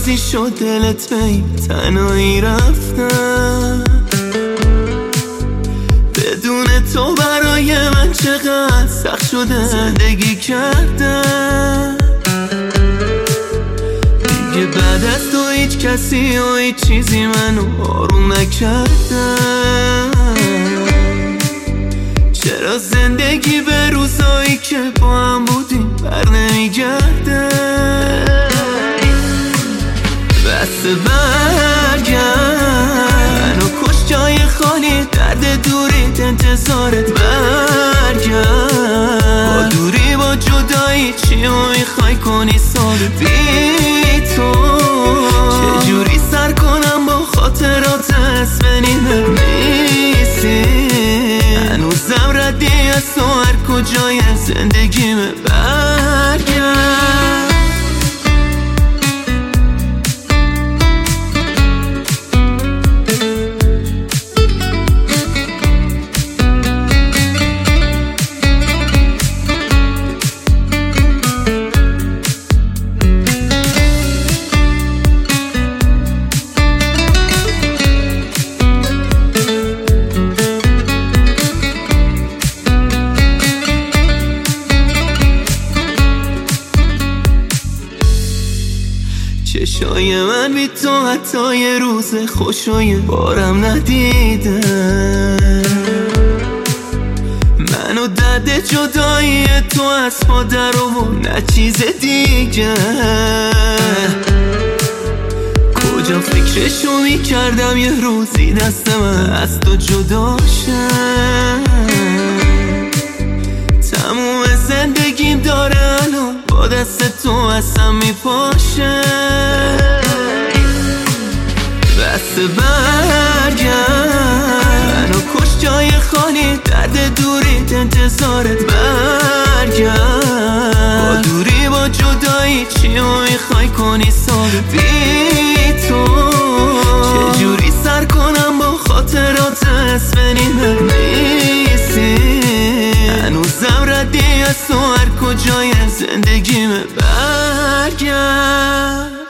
راضی شد دلت به این تنهایی رفتم. بدون تو برای من چقدر سخت شده زندگی کردم. دیگه بعد از تو هیچ کسی و هیچ چیزی منو آروم نکردم. چرا زندگی به روزایی که با هم بودیم بر نمیگرده؟ بس برگرد، منو کش جای خالی، درد دوریت انتظارت برگرد. با دوری با جدایی چی رو میخوای کنی سال بی تو؟ چجوری سر کنم با خاطرات اسفنینم نیستی؟ هنوزم ردی از تو هر کجای زندگیمه برگرد. چشای من بی تو حتی یه روز خوشای بارم ندیده. منو درد جدایی تو از مادر و نه چیز دیگه. کجا فکرشو میکردم یه روزی دست من از تو جدا شد. تموم زندگیم داره الان با دست تو اصلا میپاشه. بس برگرد، منو کش جای خالی، درد دوریت انتظارت برگرد. با دوری با جدایی چی رو میخوای کنی سال بی تو؟ چجوری سر کنم با خاطرات اسفنینم نیستی؟ هنوزم ردی از تو هر کجای زندگیمه برگرد.